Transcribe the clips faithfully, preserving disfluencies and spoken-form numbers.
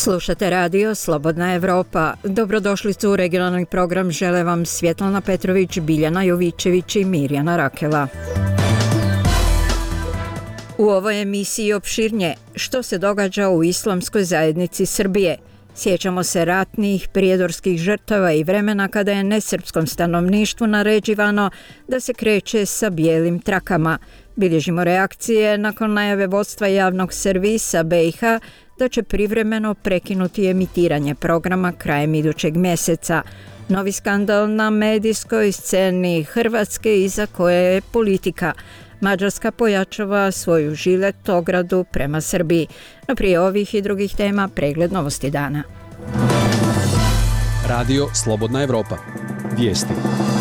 Slušate radio Slobodna Evropa. Dobrodošlicu u regionalni program žele vam Svjetlana Petrović, Biljana Jovićević i Mirjana Rakela. U ovoj emisiji opširnije što se događa u islamskoj zajednici Srbije. Sjećamo se ratnih, prijedorskih žrtava i vremena kada je nesrpskom stanovništvu naređivano da se kreće sa bijelim trakama. Bilježimo reakcije nakon najave vodstva javnog servisa B i H da će privremeno prekinuti emitiranje programa krajem idućeg mjeseca. Novi skandal na medijskoj sceni Hrvatske iza koje je politika. Mađarska pojačava svoju žilet ogradu prema Srbiji. No prije ovih i drugih tema pregled novosti dana. Radio Slobodna Evropa. Vijesti.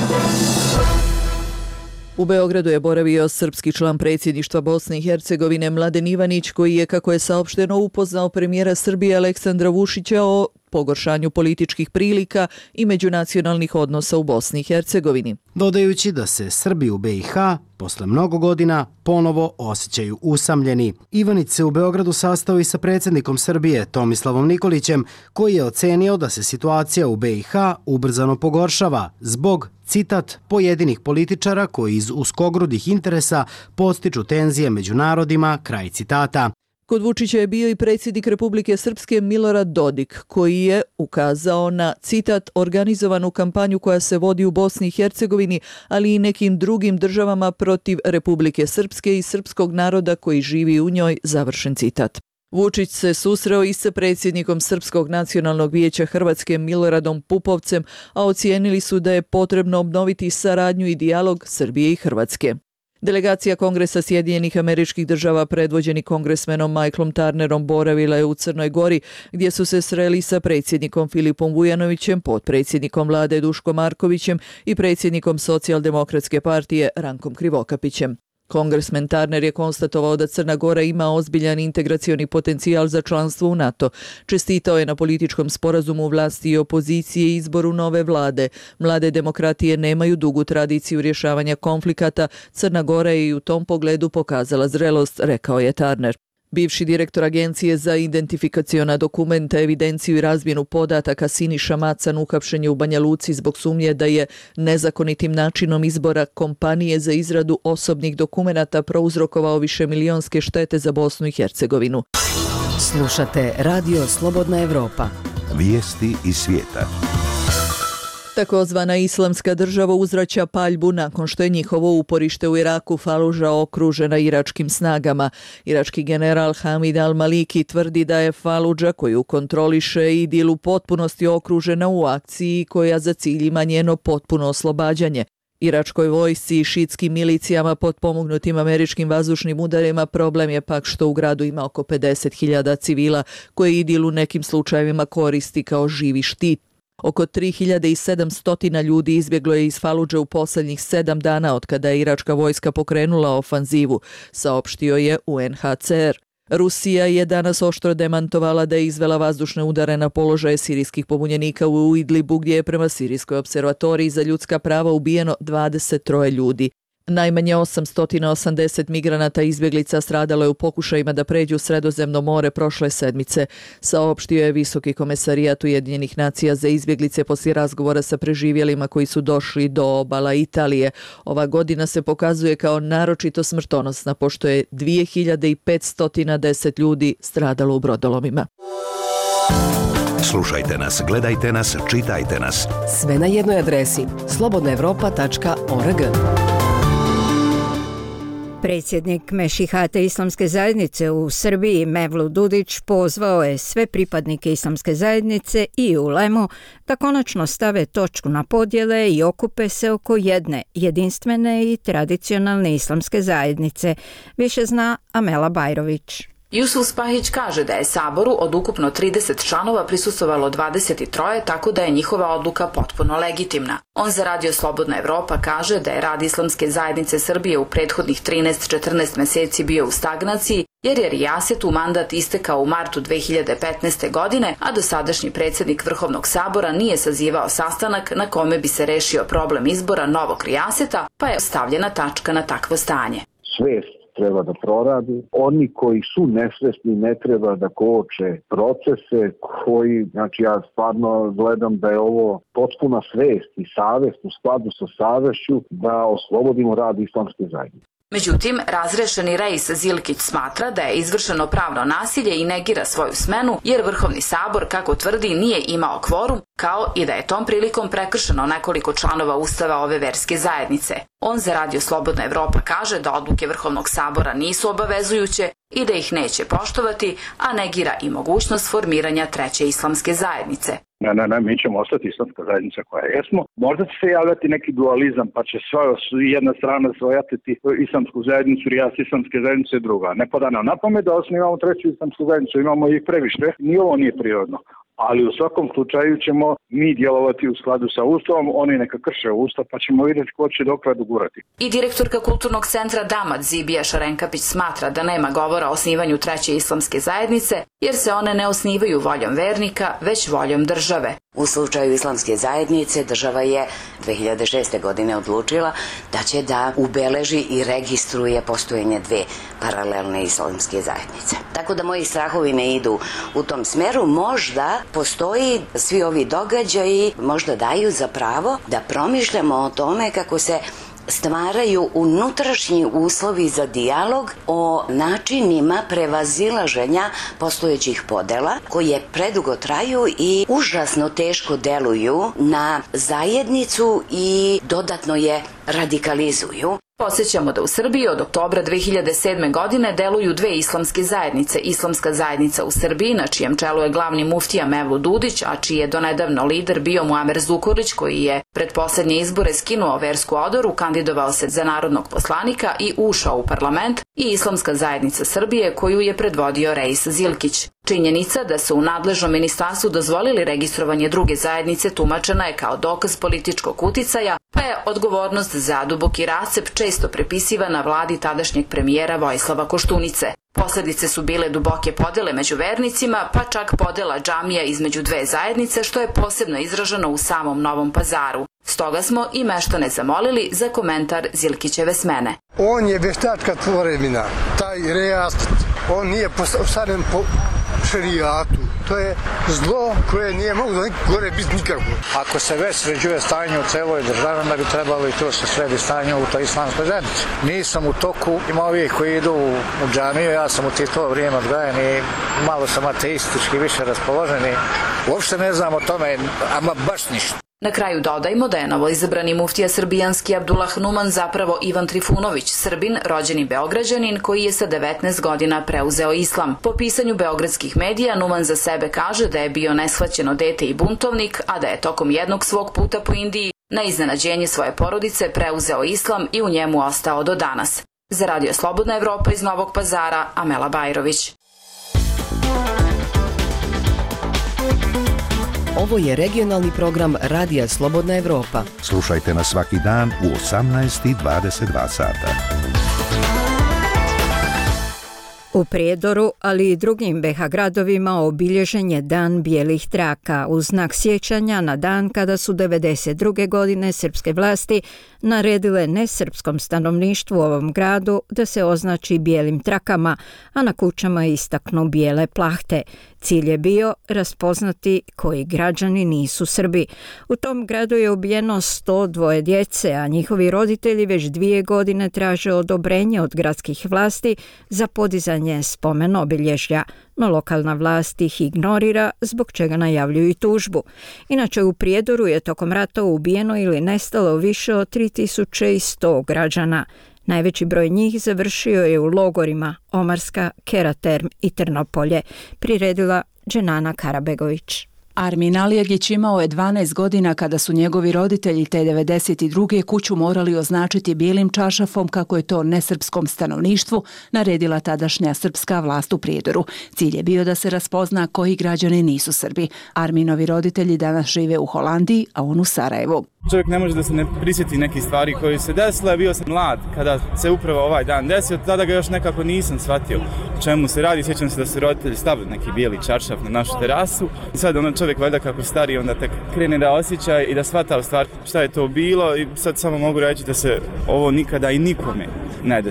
U Beogradu je boravio srpski član predsjedništva Bosne i Hercegovine Mladen Ivanić, koji je, kako je saopšteno, upoznao premijera Srbije Aleksandra Vučića o pogoršanju političkih prilika i međunacionalnih odnosa u Bosni i Hercegovini. Dodajući da se Srbi u B i H posle mnogo godina ponovo osjećaju usamljeni. Ivanić se u Beogradu sastao i sa predsjednikom Srbije Tomislavom Nikolićem, koji je ocenio da se situacija u B i H ubrzano pogoršava zbog, citat, pojedinih političara koji iz uskogrudih interesa podstiču tenzije među narodima, kraj citata. Kod Vučića je bio i predsjednik Republike Srpske Milorad Dodik, koji je ukazao na, citat, organizovanu kampanju koja se vodi u Bosni i Hercegovini, ali i nekim drugim državama protiv Republike Srpske i srpskog naroda koji živi u njoj, završen citat. Vučić se susreo i sa predsjednikom Srpskog nacionalnog vijeća Hrvatske Miloradom Pupovcem, a ocijenili su da je potrebno obnoviti saradnju i dijalog Srbije i Hrvatske. Delegacija Kongresa Sjedinjenih Američkih Država predvođeni kongresmenom Michaelom Turnerom boravila je u Crnoj Gori, gdje su se sreli sa predsjednikom Filipom Vujanovićem, potpredsjednikom vlade Duškom Markovićem i predsjednikom Socijaldemokratske partije Rankom Krivokapićem. Kongresmen Turner je konstatovao da Crna Gora ima ozbiljan integracioni potencijal za članstvo u NATO. Čestitao je na političkom sporazumu vlasti i opozicije i izboru nove vlade. Mlade demokratije nemaju dugu tradiciju rješavanja konflikata. Crna Gora je i u tom pogledu pokazala zrelost, rekao je Turner. Bivši direktor Agencije za identifikaciona dokumenta, evidenciju i razmjenu podataka Siniša Macan uhapšen je u Banja Luci zbog sumnje da je nezakonitim načinom izbora kompanije za izradu osobnih dokumenata prouzrokovao višemilionske štete za Bosnu i Hercegovinu. Slušate Radio Slobodna Evropa. Vijesti iz svijeta. Takozvana islamska država uzvraća paljbu nakon što je njihovo uporište u Iraku Faluža okružena iračkim snagama. Irački general Hamid al-Maliki tvrdi da je Faludža, koju kontroliše IDIL, u potpunosti okružena u akciji koja za cilj ima njeno potpuno oslobađanje. Iračkoj vojsci i šitskim milicijama potpomognutim američkim vazdušnim udarima problem je pak što u gradu ima oko pedeset hiljada civila koje IDIL u nekim slučajevima koristi kao živi štit. Oko tri hiljade sedamsto ljudi izbjeglo je iz Faludže u posljednjih sedam dana od kada je iračka vojska pokrenula ofanzivu, saopštio je U N H C R. Rusija je danas oštro demantovala da je izvela vazdušne udare na položaje sirijskih pobunjenika u Idlibu, gdje je prema Sirijskoj observatoriji za ljudska prava ubijeno dvadeset troje ljudi. Najmanje osamsto osamdeset migranata izbjeglica stradalo je u pokušajima da pređu Sredozemno more prošle sedmice, saopštio je Visoki komesarijat Ujedinjenih nacija za izbjeglice poslije razgovora sa preživjelima koji su došli do obala Italije. Ova godina se pokazuje kao naročito smrtonosna, pošto je dvije hiljade petsto deset ljudi stradalo u brodolomima. Slušajte nas, gledajte nas, čitajte nas. Sve na jednoj adresi slobodna evropa tačka org. Predsjednik Mešihate islamske zajednice u Srbiji Mevlut Dudić pozvao je sve pripadnike islamske zajednice i ulemu da konačno stave točku na podjele i okupe se oko jedne jedinstvene i tradicionalne islamske zajednice. Više zna Amela Bajrović. Jusuf Spahić kaže da je Saboru od ukupno trideset članova prisustvovalo dvadeset tri, tako da je njihova odluka potpuno legitimna. On za Radio Slobodna Evropa kaže da je rad Islamske zajednice Srbije u prethodnih trinaest do četrnaest meseci bio u stagnaciji, jer je Rijasetu mandat istekao u martu dve hiljade petnaeste. godine, a dosadašnji predsjednik Vrhovnog sabora nije sazivao sastanak na kome bi se rešio problem izbora novog Rijaseta, pa je stavljena tačka na takvo stanje. Svest treba da proradi. Oni koji su nesvesni ne treba da koče procese koji, znači ja stvarno gledam da je ovo potpuna svest i savest u skladu sa savešću da oslobodimo rad islamske zajednice. Međutim, razrešeni Reis Zilkić smatra da je izvršeno pravno nasilje i negira svoju smenu jer Vrhovni sabor, kako tvrdi, nije imao kvorum, kao i da je tom prilikom prekršeno nekoliko članova ustava ove verske zajednice. On za Radio Slobodna Evropa kaže da odluke Vrhovnog sabora nisu obavezujuće i da ih neće poštovati, a negira i mogućnost formiranja treće islamske zajednice. Ne, ne, ne, mi ćemo ostati islamska zajednica koja jesmo. Možda će se javljati neki dualizam, pa će sva jedna strana svojatiti islamsku zajednicu, rijas islamske zajednice druga. Ne pada nam na pamet da osnivamo treću islamsku zajednicu, imamo ih previše, ni ovo nije prirodno. Ali u svakom slučaju ćemo mi djelovati u skladu sa Ustavom, oni neka krše Ustav, pa ćemo vidjeti ko će dokle dogurati. I direktorka Kulturnog centra Damat Zibija Šarenkapić smatra da nema govora o osnivanju treće islamske zajednice, jer se one ne osnivaju voljom vernika, već voljom države. U slučaju islamske zajednice država je dve hiljade šeste. godine odlučila da će da ubeleži i registruje postojanje dve paralelne islamske zajednice. Tako da moji strahovi ne idu u tom smeru. Možda postoji svi ovi događaji, možda daju za pravo da promišljamo o tome kako se stvaraju unutrašnji uslovi za dijalog o načinima prevazilaženja postojećih podela koje predugo traju i užasno teško deluju na zajednicu i dodatno je radikalizuju. Podsjećamo da u Srbiji od oktobra dve hiljade sedme. godine deluju dve islamske zajednice. Islamska zajednica u Srbiji, na čijem čelu je glavni muftija Mevlut Dudić, a čiji je donedavno lider bio Muamer Zukorlić, koji je pred poslednje izbore skinuo versku odoru, kandidovao se za narodnog poslanika i ušao u parlament, i Islamska zajednica Srbije, koju je predvodio Reis Zilkić. Činjenica da su u nadležnom ministarstvu dozvolili registrovanje druge zajednice tumačena je kao dokaz političkog uticaja, pa je odgovornost za duboki rascep često prepisivana vladi tadašnjeg premijera Vojislava Koštunice. Posledice su bile duboke podele među vernicima, pa čak podela džamija između dve zajednice, što je posebno izraženo u samom Novom Pazaru. Stoga smo i meštane zamolili za komentar Zilkićeve smene. On je veštačka tvorevina, taj rejas, on nije postavljen po šerijatu. To je zlo koje nije moglo gore biti nikako. Ako se već sređuje stanje u celoj državi, onda bi trebalo i to se sredi stanje u toj islamskoj zajednici. Nisam u toku, ima ovih koji idu u džamiju, ja sam u to vrijeme odgajan i malo sam ateistički više raspoložen i uopšte ne znam o tome, ama baš ništa. Na kraju dodajmo da je novoizabrani muftija srbijanski Abdullah Numan zapravo Ivan Trifunović, Srbin, rođeni Beograđanin, koji je sa devetnaest godina preuzeo islam. Po pisanju beogradskih medija, Numan za sebe kaže da je bio neshvaćeno dete i buntovnik, a da je tokom jednog svog puta po Indiji na iznenađenje svoje porodice preuzeo islam i u njemu ostao do danas. Za Radio Slobodna Evropa iz Novog Pazara, Amela Bajrović. Ovo je regionalni program Radija Slobodna Evropa. Slušajte nas svaki dan u osamnaest i dvadeset dva sata. U Prijedoru, ali i drugim B iH gradovima obilježen je Dan bijelih traka u znak sjećanja na dan kada su devedeset druge. godine srpske vlasti naredile nesrpskom stanovništvu u ovom gradu da se označi bijelim trakama, a na kućama istaknu bijele plahte. Cilj je bio raspoznati koji građani nisu Srbi. U tom gradu je ubijeno sto dva djece, a njihovi roditelji već dvije godine traže odobrenje od gradskih vlasti za podizanje spomen obilježja, no lokalna vlast ih ignorira, zbog čega najavljuju i tužbu. Inače, u Prijedoru je tokom rata ubijeno ili nestalo više od tri tisuće sto građana. Najveći broj njih završio je u logorima Omarska, Keraterm i Trnopolje, priredila Dženana Karabegović. Armin Alijagić imao je dvanaest godina kada su njegovi roditelji te devedeset druge. kuću morali označiti bijelim čaršafom kako je to nesrpskom stanovništvu naredila tadašnja srpska vlast u Prijedoru. Cilj je bio da se raspozna koji građani nisu Srbi. Arminovi roditelji danas žive u Holandiji, a on u Sarajevu. Čovjek ne može da se ne prisjeti nekih stvari koje se desile. Bio sam mlad kada se upravo ovaj dan desio, tada ga još nekako nisam shvatio o čemu se radi. Sjećam se da su roditelji stavili neki bijeli čaršaf na našu terasu i sad ono čovjek valjda kako stari onda tek krene da osjeća i da shvata u stvari šta je to bilo i sad samo mogu reći da se ovo nikada i nikome ne desi.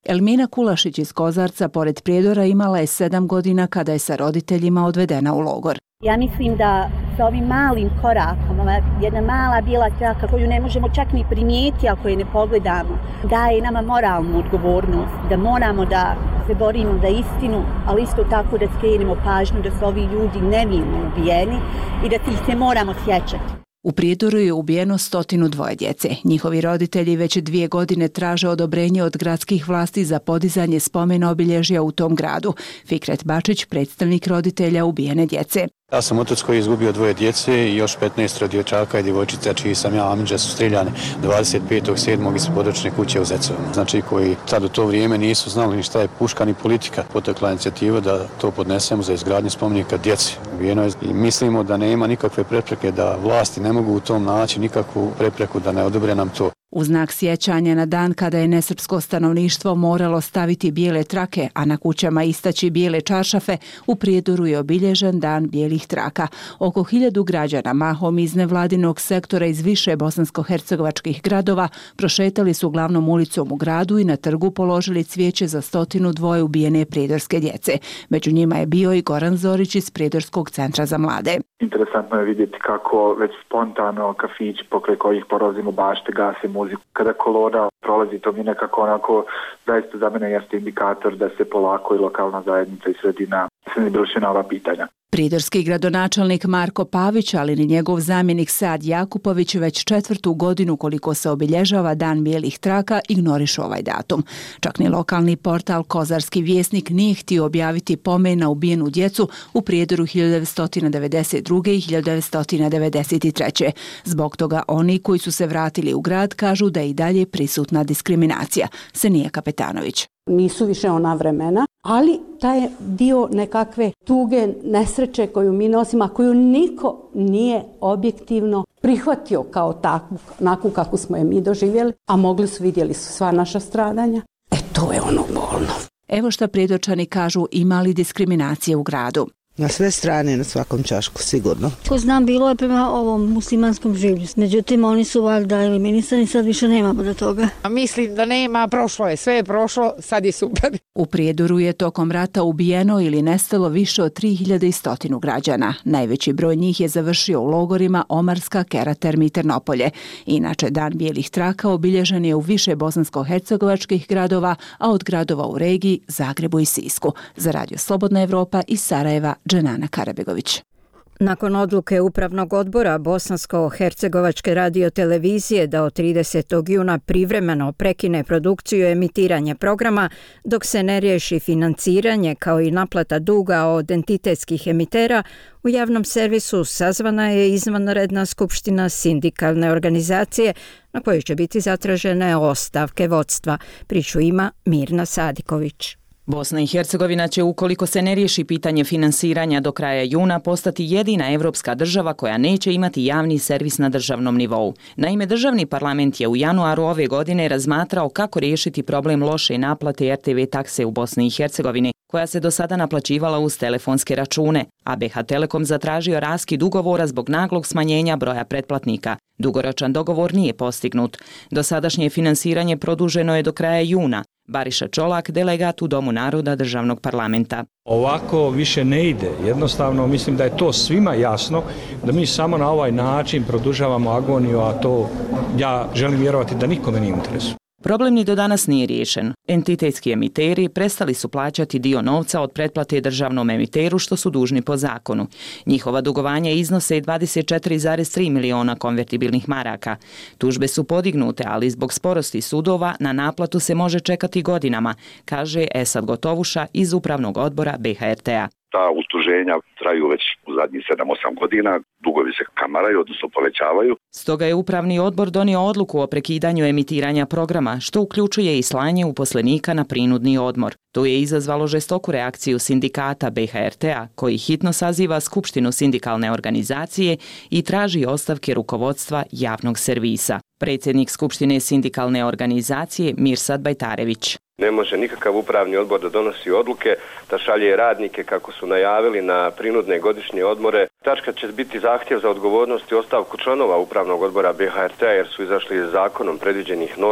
Elmina Kulašić iz Kozarca pored Prijedora imala je sedam godina kada je sa roditeljima odvedena u logor. Ja mislim da sa ovim malim korakom, jedna mala bijela traka koju ne možemo čak ni primijeti ako je ne pogledamo, daje nama moralnu odgovornost, da moramo da se borimo za istinu, ali isto tako da skrenemo pažnju da su ovi ljudi nevino ubijeni i da ih se moramo sjećati. U Prijedoru je ubijeno stotinu dvoje djece. Njihovi roditelji već dvije godine traže odobrenje od gradskih vlasti za podizanje spomena obilježja u tom gradu. Fikret Bačić, predstavnik roditelja ubijene djece. Ja sam otac koji je izgubio dvoje djece i još petnaest dječaka i djevojčica čiji sam ja, amidža, su striljane dvadeset petog sedmog iz područne kuće u Zecovima. Znači koji tad u to vrijeme nisu znali ni šta je puška ni politika. Potekla inicijativa da to podnesemo za izgradnju spomenika djeci. I mislimo da nema nikakve prepreke, da vlasti ne mogu u tom naći nikakvu prepreku da ne odobre nam to. U znak sjećanja na dan kada je nesrpsko stanovništvo moralo staviti bijele trake, a na kućama istaći bijele čaršafe, u Prijedoru je obilježen dan bijelih traka. Oko hiljadu građana, mahom iz nevladinog sektora iz više bosansko-hercegovačkih gradova, prošetali su glavnom ulicom u gradu i na trgu položili cvijeće za stotinu dvoje ubijene prijedorske djece. Među njima je bio i Goran Zorić iz Prijedorskog centra za mlade. Interesantno je vidjeti kako već spontano kafić pokraj kojih porozimo bašte gase muziku. Kada kolona prolazi, to mi nekako onako zaista za mene jeste indikator da se polako i lokalna zajednica i sredina senzibiliše na ova pitanja. Pridorski gradonačelnik Marko Pavić, ali ni njegov zamjenik Sad Jakupović već četvrtu godinu koliko se obilježava Dan bijelih traka ignorišu ovaj datum. Čak ni lokalni portal Kozarski vjesnik nije htio objaviti pomen na ubijenu djecu u Prijedoru hiljadu devetsto devedeset druge i hiljadu devetsto devedeset treće. Zbog toga oni koji su se vratili u grad kažu da je i dalje prisutna diskriminacija. Senija Kapetanović. Nisu više ona vremena, ali taj dio nekakve tuge, nesreće koju mi nosimo, a koju niko nije objektivno prihvatio kao takvu, onakvu kako smo je mi doživjeli, a mogli su, vidjeli su sva naša stradanja. E to je ono bolno. Evo šta Prijedorčani kažu, ima li diskriminacije u gradu. Na sve strane, na svakom čašku, sigurno. Ko znam, bilo je prema ovom muslimanskom življu. Međutim, oni su valjda eliminisani, sad više nemamo do toga. Mislim da nema, prošlo je, sve je prošlo, sad je super. U Prijedoru je tokom rata ubijeno ili nestalo više od tri hiljade sto građana. Najveći broj njih je završio u logorima Omarska, Keraterm i Ternopolje. Inače, Dan bijelih traka obilježen je u više bosansko-hercegovačkih gradova, a od gradova u regiji Zagrebu i Sisku. Za Radio Slobodna Evropa iz Sarajeva, Dženana Karabegović. Nakon odluke Upravnog odbora Bosansko-hercegovačke radiotelevizije da od tridesetog juna privremeno prekine produkciju emitiranja programa dok se ne riješi financiranje kao i naplata duga od entitetskih emitera, u javnom servisu sazvana je izvanredna skupština sindikalne organizacije na kojoj će biti zatražene ostavke vodstva. Priču ima Mirna Sadiković. Bosna i Hercegovina će, ukoliko se ne riješi pitanje finansiranja do kraja juna, postati jedina evropska država koja neće imati javni servis na državnom nivou. Naime, državni parlament je u januaru ove godine razmatrao kako riješiti problem loše naplate er te ve takse u Bosni i Hercegovini, koja se do sada naplaćivala uz telefonske račune, a be ha Telekom zatražio raskid ugovora zbog naglog smanjenja broja pretplatnika. Dugoročan dogovor nije postignut. Dosadašnje finansiranje produženo je do kraja juna. Bariša Čolak, delegat u Domu naroda državnog parlamenta. Ovako više ne ide. Jednostavno mislim da je to svima jasno, da mi samo na ovaj način produžavamo agoniju, a to ja želim vjerovati da nikome nije u interesu. Problem ni do danas nije riješen. Entitetski emiteri prestali su plaćati dio novca od pretplate državnom emiteru što su dužni po zakonu. Njihova dugovanja iznose dvadeset četiri zarez tri miliona konvertibilnih maraka. Tužbe su podignute, ali zbog sporosti sudova na naplatu se može čekati godinama, kaže Esad Gotovuša iz Upravnog odbora be ha er te a. Ta utuženja traju već u zadnjih sedam osam godina, dugovi se kamaraju, odnosno povećavaju. Stoga je Upravni odbor donio odluku o prekidanju emitiranja programa, što uključuje i slanje uposlenika na prinudni odmor. To je izazvalo žestoku reakciju sindikata be ha er te a, koji hitno saziva Skupštinu sindikalne organizacije i traži ostavke rukovodstva javnog servisa. Predsjednik Skupštine sindikalne organizacije Mirsad Bajtarević. Ne može nikakav upravni odbor da donosi odluke, da šalje radnike kako su najavili na prinudne godišnje odmore. Tačka će biti zahtjev za odgovornost i ostavku članova upravnog odbora be ha er te a jer su izašli zakonom predviđenih normi.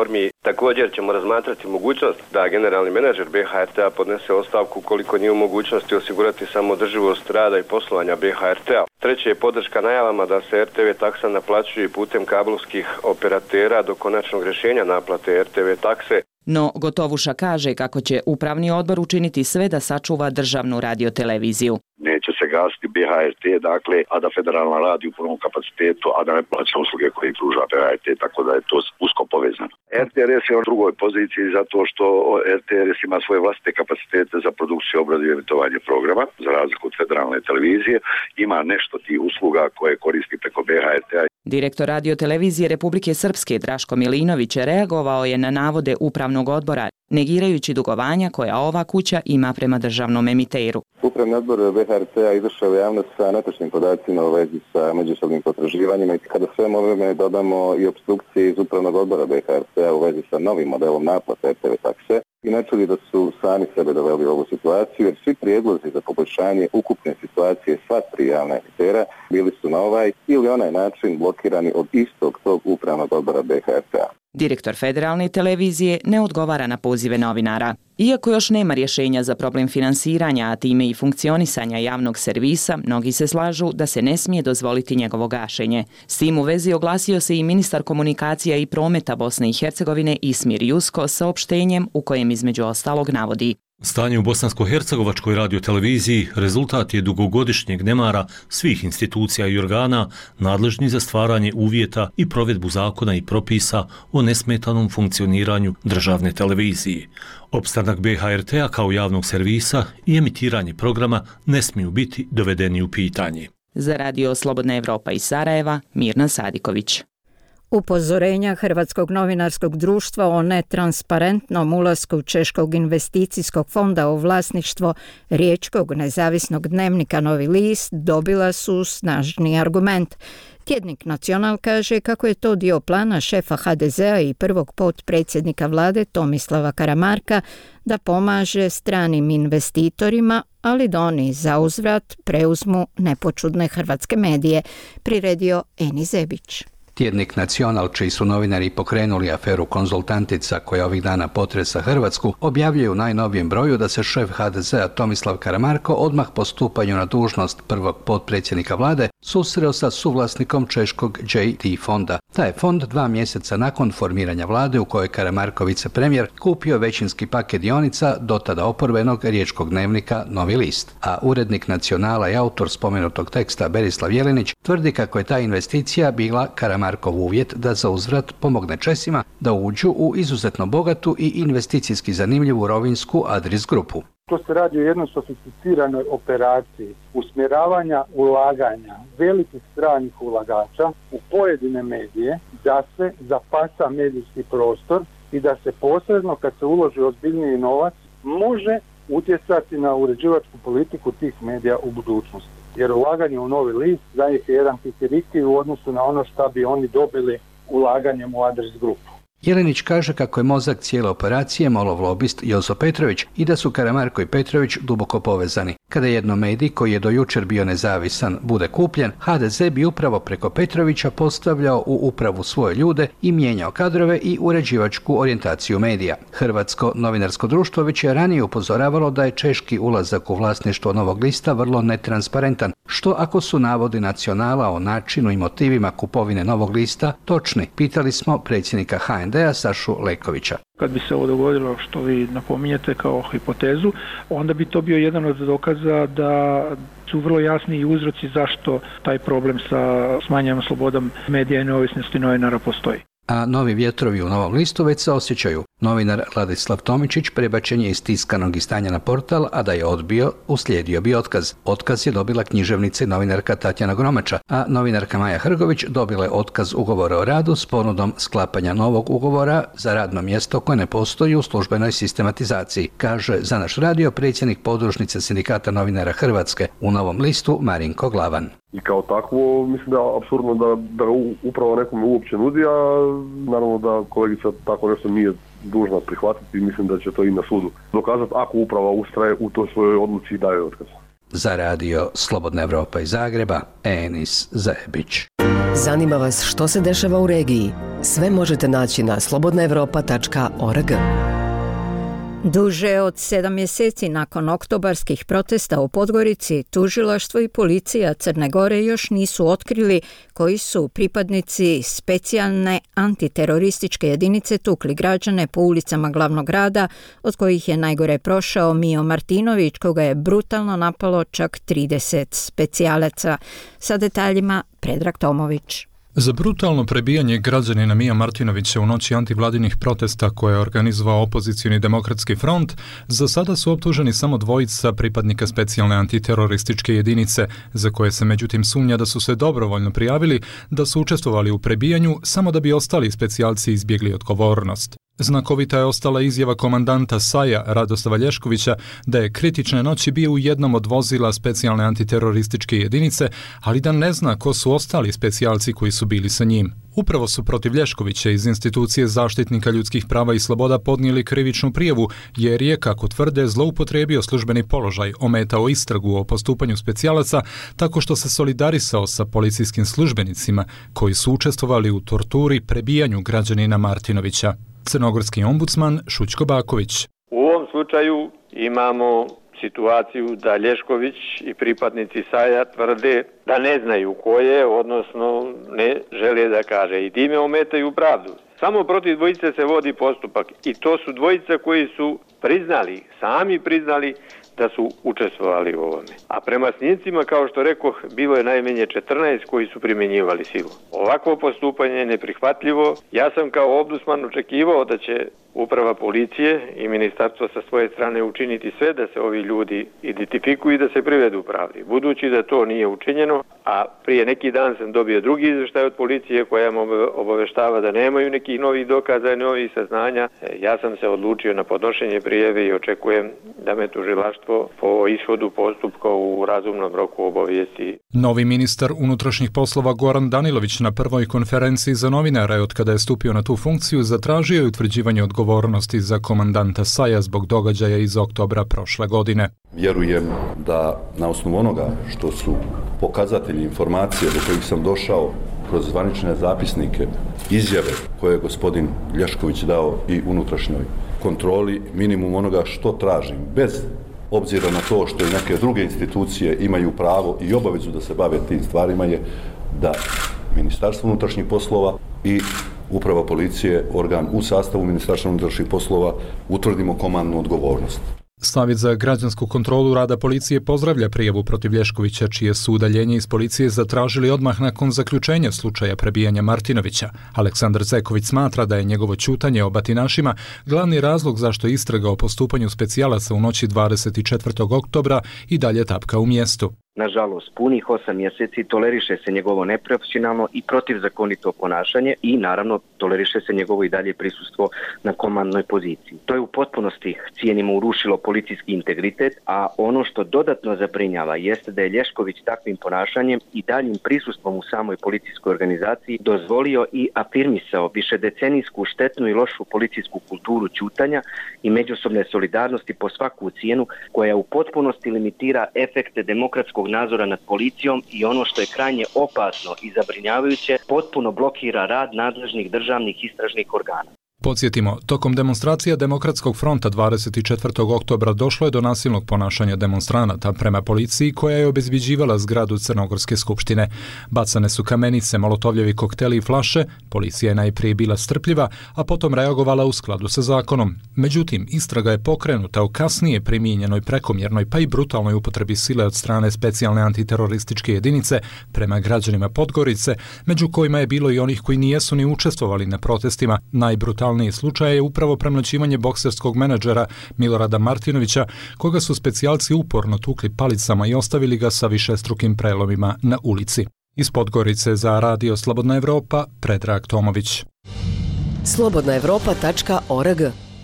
Također ćemo razmatrati mogućnost da generalni menadžer B H R T-a podnese ostavku koliko nije u mogućnosti osigurati samodrživost rada i poslovanja B H R T-a. Treće je podrška najavama da se R T V taksa naplaćuje putem kablovskih operatera do konačnog rješenja naplate R T V takse. No, Gotovuša kaže kako će upravni odbor učiniti sve da sačuva državnu radioteleviziju. Neće se gasiti B H R T, dakle, a da federalna radi u punom kapacitetu, a da ne plaća usluge koje pruža B H R T, tako da je to usko povezano. R T R S je u drugoj poziciji zato što R T R S ima svoje vlastite kapacitete za produkciju, obradu i emitovanje programa, za razliku od federalne televizije. Ima nešto tih usluga koje koristi preko B H R T-a. Direktor radiotelevizije Republike Srpske Draško Milinović reagovao je na navode upravnog odbora, negirajući dugovanja koja ova kuća ima prema državnom emiteru. Upravni odbor B H R T-a izašao u javnost sa netočnim podacima u vezi sa međusobnim potraživanjima i kada svem ovime dodamo i opstrukcije iz upravnog odbora B H R T-a u vezi sa novim modelom naplate R T V takse, i ne čuli da su sami sebe doveli u ovu situaciju, jer svi prijedlozi za poboljšanje ukupne situacije sva tri javna emitera bili su na ovaj ili onaj način blokirani od istog tog upravnog odbora B H R T-a. Direktor federalne televizije ne odgovara na pozive novinara. Iako još nema rješenja za problem finansiranja, a time i funkcionisanja javnog servisa, mnogi se slažu da se ne smije dozvoliti njegovo gašenje. S tim u vezi oglasio se i ministar komunikacija i prometa Bosne i Hercegovine Ismir Jusko saopštenjem u kojem između ostalog navodi: Stanje u bosansko-hercegovačkoj radioteleviziji rezultat je dugogodišnjeg nemara svih institucija i organa nadležnih za stvaranje uvjeta i provedbu zakona i propisa o nesmetanom funkcioniranju državne televizije. Opstanak B H R T-a kao javnog servisa i emitiranje programa ne smiju biti dovedeni u pitanje. Za Radio Slobodna Evropa iz Sarajeva, Mirna Sadiković. Upozorenja Hrvatskog novinarskog društva o netransparentnom ulasku Češkog investicijskog fonda u vlasništvo riječkog nezavisnog dnevnika Novi list dobila su snažni argument. Tjednik Nacional kaže kako je to dio plana šefa H D Z-a i prvog potpredsjednika vlade Tomislava Karamarka da pomaže stranim investitorima, ali da oni zauzvrat preuzmu nepočudne hrvatske medije, priredio Eni Zebić. Tjednik Nacional, čiji su novinari pokrenuli aferu Konzultantica koja ovih dana potresa Hrvatsku, objavljuje u najnovijem broju da se šef H D Z-a Tomislav Karamarko odmah po stupanju na dužnost prvog potpredsjednika vlade susreo sa suvlasnikom češkog J T fonda. Taj je fond dva mjeseca nakon formiranja vlade u kojoj Karamarko vicepremjer kupio većinski paket dionica do tada oporbenog riječkog dnevnika Novi list. A urednik Nacionala i autor spomenutog teksta Berislav Jelinić tvrdi kako je ta investicija bila Karamarkov uvjet da za uzvrat pomogne Česima da uđu u izuzetno bogatu i investicijski zanimljivu rovinjsku Adris grupu. To se radi o jednoj sofisticiranoj operaciji usmjeravanja ulaganja velikih stranih ulagača u pojedine medije da se zapasa medijski prostor i da se posredno, kad se uloži ozbiljniji novac, može utjecati na uređivačku politiku tih medija u budućnosti. Jer ulaganje u Novi list za njih je jedan kikiriki u odnosu na ono što bi oni dobili ulaganjem u Adris grupu. Jelenić kaže kako je mozak cijele operacije molov lobist Jozo Petrović i da su Karamarko i Petrović duboko povezani. Kada jedno medij koji je do jučer bio nezavisan bude kupljen, H D Z bi upravo preko Petrovića postavljao u upravu svoje ljude i mijenjao kadrove i uređivačku orijentaciju medija. Hrvatsko novinarsko društvo već je ranije upozoravalo da je češki ulazak u vlasništvo Novog lista vrlo netransparentan, što ako su navodi Nacionala o načinu i motivima kupovine Novog lista točni, pitali smo predsjednika H N D-a Sašu Lekovića. Kad bi se ovo dogodilo što vi napominjete kao hipotezu, onda bi to bio jedan od dokaza da su vrlo jasni i uzroci zašto taj problem sa smanjenom slobodom medija i neovisnosti novinara postoji. A novi vjetrovi u Novom listu već se osjećaju. Novinar Ladislav Tomičić prebačen je iz tiskanog istanja na portal, a da je odbio, uslijedio bi otkaz. Otkaz je dobila književnica i novinarka Tatjana Gromača, a novinarka Maja Hrgović dobila je otkaz ugovora o radu s ponudom sklapanja novog ugovora za radno mjesto koje ne postoji u službenoj sistematizaciji, kaže za naš radio predsjednik podružnice Sindikata novinara Hrvatske u Novom listu Marinko Glavan. I kao takvo, mislim da je apsurdno da, da upravo nekome uopće nudi, a naravno da kolegica tako nešto nije dužna prihvatiti i mislim da će to i na sudu dokazati ako uprava ustraje u toj svojoj odluci i daje otkaz. Za radio Slobodna Evropa iz Zagreba, Enis Zebić. Zanima vas što se dešava u regiji? Sve možete naći na slobodna evropa tačka org. Duže od sedam mjeseci nakon oktobarskih protesta u Podgorici, tužilaštvo i policija Crne Gore još nisu otkrili koji su pripadnici specijalne antiterorističke jedinice tukli građane po ulicama glavnog grada, od kojih je najgore prošao Mijo Martinović, koga je brutalno napalo čak trideset specijalaca. Sa detaljima Predrag Tomović. Za brutalno prebijanje građanina Mija Martinovića u noći antivladinih protesta koje je organizovao opozicioni demokratski front, za sada su optuženi samo dvojica pripadnika specijalne antiterorističke jedinice, za koje se međutim sumnja da su se dobrovoljno prijavili da su učestvovali u prebijanju samo da bi ostali specijalci izbjegli odgovornost. Znakovita je ostala izjava komandanta Saja Radoslava Lješkovića da je kritične noći bio u jednom od vozila specijalne antiterorističke jedinice, ali da ne zna ko su ostali specijalci koji su bili sa njim. Upravo su protiv Lješkovića iz institucije zaštitnika ljudskih prava i sloboda podnijeli krivičnu prijavu, jer je, kako tvrde, zloupotrijebio službeni položaj, ometao istragu o postupanju specijalaca tako što se solidarisao sa policijskim službenicima koji su učestvovali u torturi prebijanju građanina Martinovića. Crnogorski ombudsman Šućko Baković. U ovom slučaju imamo situaciju da Lješković i pripadnici Saja tvrde da ne znaju ko je, odnosno ne žele da kaže, i time ometaju pravdu. Samo protiv dvojice se vodi postupak i to su dvojica koji su priznali, sami priznali da su učestvovali u ovome. A prema snimcima, kao što rekoh, bilo je najmanje četrnaest koji su primjenjivali silu. Ovakvo postupanje je neprihvatljivo. Ja sam kao ombudsman očekivao da će uprava policije i ministarstvo sa svoje strane učiniti sve da se ovi ljudi identifikuju i da se privedu pravdi. Budući da to nije učinjeno, a prije neki dan sam dobio drugi izvještaj od policije koja me obaveštava da nemaju nekih novih dokaza i novih saznanja, ja sam se odlučio na podnošenje prijave i očekujem da me tužilaštvo po ishodu postupka u razumnom roku obavijesti. Novi ministar unutrašnjih poslova Goran Danilović na prvoj konferenciji za novinare od kada je stupio na tu funkciju zatražio je utvrđivanje odgovornosti za komandanta Saja zbog događaja iz oktobra prošle godine. Vjerujem da na osnovu onoga što su pokazatelji informacije do kojih sam došao kroz zvanične zapisnike, izjave koje je gospodin Lješković dao i unutrašnjoj kontroli, minimum onoga što tražim, bez obzira na to što i neke druge institucije imaju pravo i obavezu da se bave tim stvarima, je da Ministarstvo unutrašnjih poslova i Uprava policije, organ u sastavu Ministarstva unutrašnjih poslova, utvrdimo komandnu odgovornost. Savjet za građansku kontrolu rada policije pozdravlja prijavu protiv Lješkovića, čije su udaljenje iz policije zatražili odmah nakon zaključenja slučaja prebijanja Martinovića. Aleksandar Zeković smatra da je njegovo ćutanje o batinašima glavni razlog zašto istraga o postupanju specijalaca u noći dvadeset četvrtog oktobra i dalje tapka u mjestu. Nažalost, punih osam mjeseci toleriše se njegovo neprofesionalno i protivzakonito ponašanje i naravno toleriše se njegovo i dalje prisustvo na komandnoj poziciji. To je u potpunosti, cijenimo, urušilo policijski integritet, a ono što dodatno zabrinjava jeste da je Lješković takvim ponašanjem i daljim prisustvom u samoj policijskoj organizaciji dozvolio i afirmisao višedecenijsku štetnu i lošu policijsku kulturu ćutanja i međusobne solidarnosti po svaku cijenu, koja u potpunosti limitira efekte demokratskog nadzora nad policijom i ono što je krajnje opasno i zabrinjavajuće, potpuno blokira rad nadležnih državnih istražnih organa. Podsjetimo, tokom demonstracija Demokratskog fronta dvadeset četvrtog oktobra došlo je do nasilnog ponašanja demonstranata prema policiji koja je obezbjeđivala zgradu Crnogorske skupštine. Bacane su kamenice, molotovljevi kokteli i flaše, policija je najprije bila strpljiva, a potom reagovala u skladu sa zakonom. Međutim, istraga je pokrenuta o kasnije primijenjenoj prekomjernoj pa i brutalnoj upotrebi sile od strane specijalne antiterorističke jedinice prema građanima Podgorice, među kojima je bilo i onih koji nijesu ni učestvovali na protestima. Najbrutalniji slučaj je upravo premlaćivanje bokserskog menadžera Milorada Martinovića, koga su specijalci uporno tukli palicama i ostavili ga sa višestrukim prelomima na ulici. Iz Podgorice za Radio Slobodna Evropa, Predrag Tomović. slobodna evropa tačka org.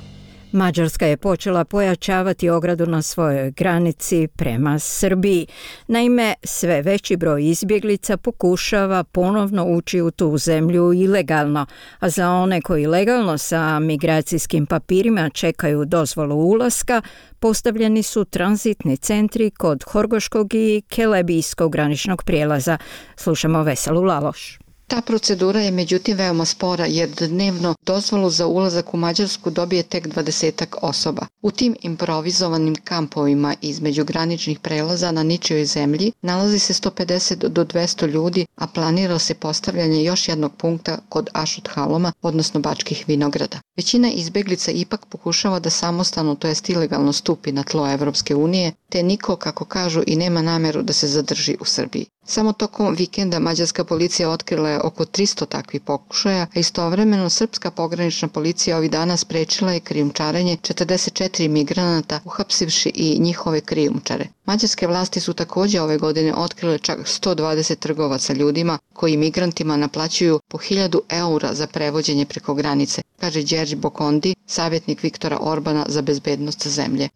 Mađarska je počela pojačavati ogradu na svojoj granici prema Srbiji. Naime, sve veći broj izbjeglica pokušava ponovno ući u tu zemlju ilegalno, a za one koji legalno sa migracijskim papirima čekaju dozvolu ulaska, postavljeni su tranzitni centri kod Horgoškog i Kelebijskog graničnog prijelaza. Slušamo Veselu Laloš. Ta procedura je međutim veoma spora jer dnevno dozvolu za ulazak u Mađarsku dobije tek dvadesetak osoba. U tim improvizovanim kampovima između graničnih prelaza na ničijoj zemlji nalazi se sto pedeset do dvesta ljudi, a planira se postavljanje još jednog punkta kod Ašut Haloma, odnosno Bačkih vinograda. Većina izbeglica ipak pokušava da samostalno, to jest ilegalno stupi na tlo Evropske unije, te niko, kako kažu, i nema nameru da se zadrži u Srbiji. Samo tokom vikenda mađarska policija otkrila je oko tristo takvih pokušaja, a istovremeno srpska pogranična policija ovih dana sprečila je krijumčarenje četrdeset četiri migranata, uhapsivši i njihove krijumčare. Mađarske vlasti su također ove godine otkrile čak sto dvadeset trgovaca ljudima koji migrantima naplaćuju po hiljadu eura za prevođenje preko granice, kaže Đerđ Bokondi, savjetnik Viktora Orbana za bezbednost zemlje.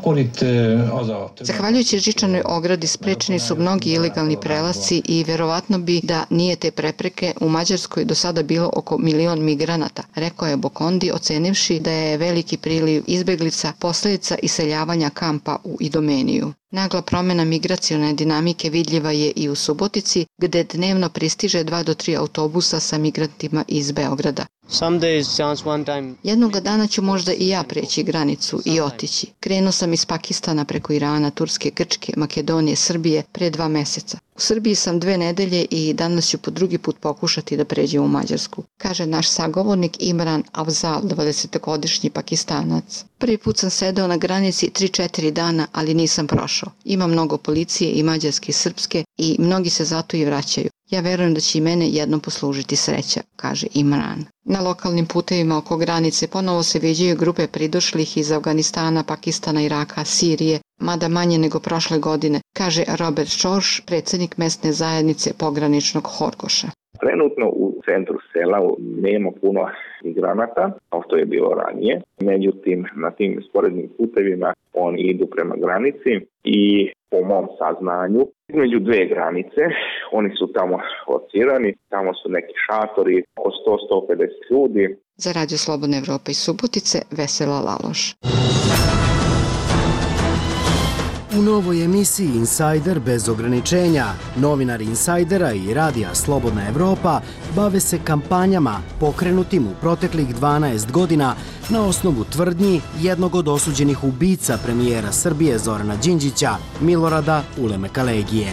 Zahvaljujući žičanoj ogradi sprečeni su mnogi ilegalni prelasci i verovatno bi da nije te prepreke u Mađarskoj do sada bilo oko milion migranata, rekao je Bokondi, ocenivši da je veliki priliv izbeglica posljedica iseljavanja kampa u Idomeniju. Nagla promjena migracione dinamike vidljiva je i u Subotici, gdje dnevno pristiže dva do tri autobusa sa migrantima iz Beograda. Jednoga dana ću možda i ja preći granicu i otići. Krenuo sam iz Pakistana preko Irana, Turske, Grčke, Makedonije, Srbije pre dva meseca. U Srbiji sam dve nedelje i danas ću po drugi put pokušati da pređem u Mađarsku, kaže naš sagovornik Imran Afzal, dvadesetogodišnji Pakistanac. Prvi put sam sedeo na granici tri četiri dana, ali nisam prošao. Ima mnogo policije i mađarske i srpske i mnogi se zato i vraćaju. Ja verujem da će i mene jednom poslužiti sreća, kaže Imran. Na lokalnim putevima oko granice ponovo se viđaju grupe pridošlih iz Afganistana, Pakistana, Iraka, Sirije, mada manje nego prošle godine, kaže Robert Šorš, predsjednik mesne zajednice pograničnog Horgoša. Trenutno u centru sela nema puno migranata, kao što je bilo ranije. Međutim, na tim sporednim putevima oni idu prema granici i po mom saznanju između dve granice oni su tamo locirani, tamo su neki šatori, oko sto do sto pedeset ljudi. Za Radio Slobodna Evropa iz Subotice, Vesela Laloš. U novoj emisiji Insider bez ograničenja, novinari Insidera i Radija Slobodna Evropa bave se kampanjama pokrenutim u proteklih dvanaest godina na osnovu tvrdnji jednog od osuđenih ubica premijera Srbije Zorana Đinđića, Milorada Ulemeka Legije.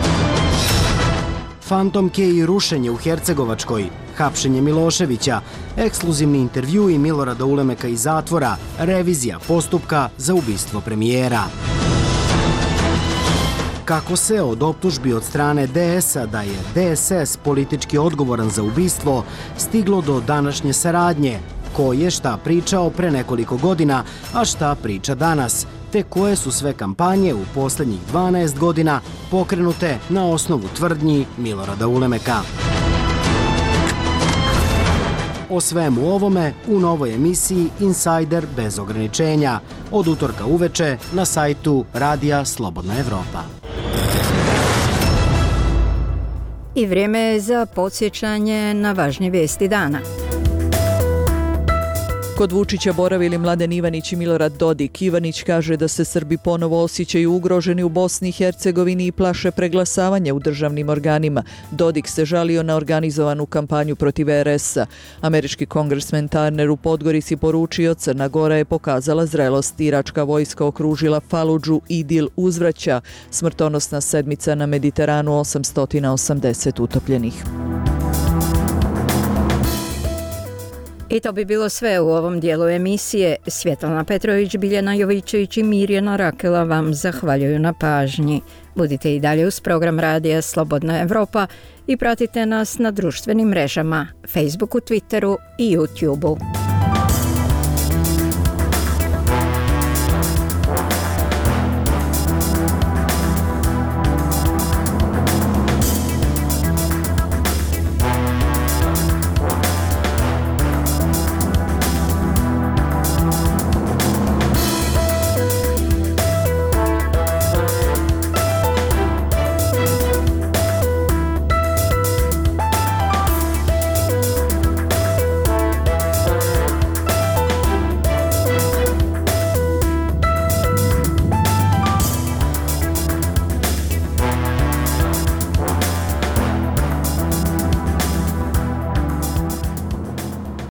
Fantomke i rušenje u Hercegovačkoj, hapšenje Miloševića, ekskluzivni intervjui Milorada Ulemeka iz zatvora, revizija postupka za ubistvo premijera. Kako se od optužbi od strane D S-a da je D S S politički odgovoran za ubistvo stiglo do današnje saradnje, ko je šta pričao pre nekoliko godina, a šta priča danas, te koje su sve kampanje u posljednjih dvanaest godina pokrenute na osnovu tvrdnji Milorada Ulemeka. O svemu ovome u novoj emisiji Insider bez ograničenja od utorka uveče na sajtu Radija Slobodna Evropa. I vrijeme je za podsjećanje na važnje vijesti dana. Kod Vučića boravili Mladen Ivanić i Milorad Dodik. Ivanić kaže da se Srbi ponovo osjećaju ugroženi u Bosni i Hercegovini i plaše preglasavanje u državnim organima. Dodik se žalio na organizovanu kampanju protiv R S-a. Američki kongresmen Turner u Podgorici poručio: Crna Gora je pokazala zrelost. Iračka vojska okružila Faludžu, Idil uzvraća. Smrtonosna sedmica na Mediteranu, osamsto osamdeset utopljenih. I to bi bilo sve u ovom dijelu emisije. Svjetlana Petrović, Biljana Jovićević i Mirjana Rakela vam zahvaljuju na pažnji. Budite i dalje uz program Radija Slobodna Evropa i pratite nas na društvenim mrežama, Facebooku, Twitteru i YouTubeu.